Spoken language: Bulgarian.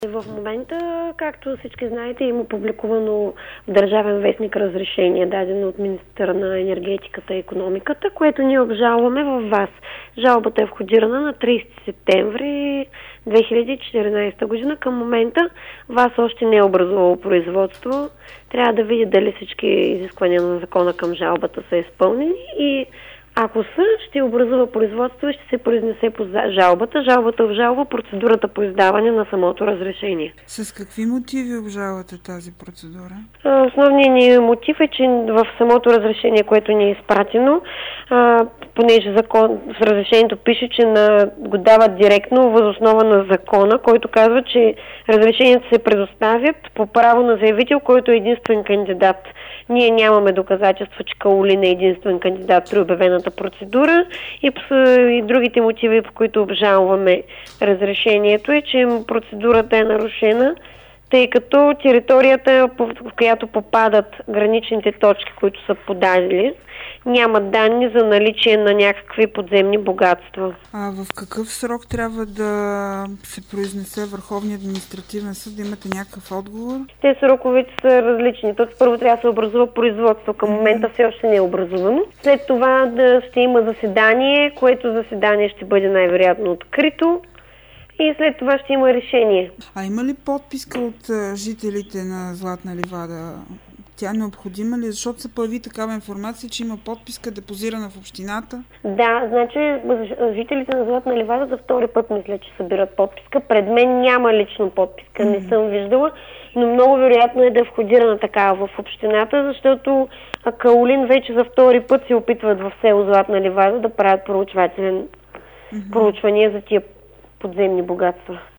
В момента, както всички знаете, има публикувано в Държавен вестник разрешение, дадено от министъра на енергетиката и икономиката, което ние обжалваме във ВАС. Жалбата е входирана на 30 септември 2014 година. Към момента ВАС още не е образувало производство. Трябва да види дали всички изисквания на закона към жалбата са изпълнени и ако ще образува производство и ще се произнесе по жалбата. Жалбата обжалва процедурата по издаване на самото разрешение. С какви мотиви обжалвате тази процедура? Основният ни мотив е, че в самото разрешение, което ни е изпратено, понеже в разрешението пише, че го дават директно въз основа на закона, който казва, че разрешението се предоставят по право на заявител, който е единствен кандидат. Ние нямаме доказателства, че Каолин е единствен кандидат при обявената процедура и другите мотиви, по които обжалваме разрешението е, че процедурата е нарушена, тъй като територията, в която попадат граничните точки, които са подадени, няма данни за наличие на някакви подземни богатства. А в какъв срок трябва да се произнесе Върховния административен съд, да имате някакъв отговор? Те сроковете са различни. Тоест първо трябва да се образува производство. Към момента все още не е образувано. След това ще има заседание, което заседание ще бъде най-вероятно открито. И след това ще има решение. А има ли подписка от жителите на Златна ливада? Тя необходима ли? Защото се появи такава информация, че има подписка депозирана в общината? Да, значи жителите на Златна ливада за втори път мисля, че събират подписка. Пред мен няма лично подписка, не съм виждала, но много вероятно е да е входирана такава в общината, защото Каолин вече за втори път се опитват в село Златна ливада да правят проучвания за тия подземни богатства.